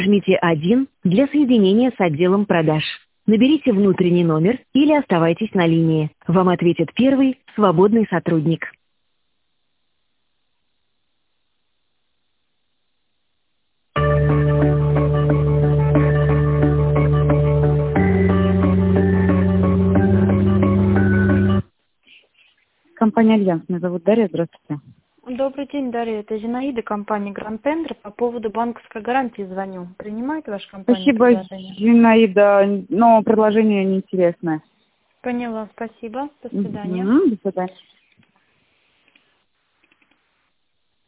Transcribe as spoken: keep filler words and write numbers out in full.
Жмите один для соединения с отделом продаж. Наберите внутренний номер или оставайтесь на линии. Вам ответит первый свободный сотрудник. Компания «Альянс». Меня зовут Дарья. Здравствуйте. Добрый день, Дарья. Это Зинаида, компания Grand Tender. По поводу банковской гарантии звоню. Принимает ваша компания Спасибо, предложение? Зинаида, но предложение неинтересное. Поняла, спасибо. До свидания. Мгм, до свидания.